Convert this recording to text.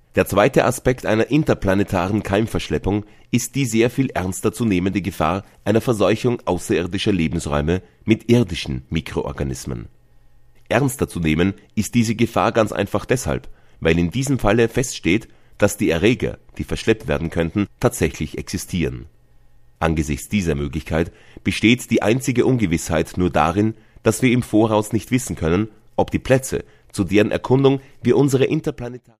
Der zweite Aspekt einer interplanetaren Keimverschleppung ist die sehr viel ernster zu nehmende Gefahr einer Verseuchung außerirdischer Lebensräume mit irdischen Mikroorganismen. Ernster zu nehmen ist diese Gefahr ganz einfach deshalb, weil in diesem Falle feststeht, dass die Erreger, die verschleppt werden könnten, tatsächlich existieren. Angesichts dieser Möglichkeit besteht die einzige Ungewissheit nur darin, dass wir im Voraus nicht wissen können, ob die Plätze, zu deren Erkundung wir unsere interplanetaren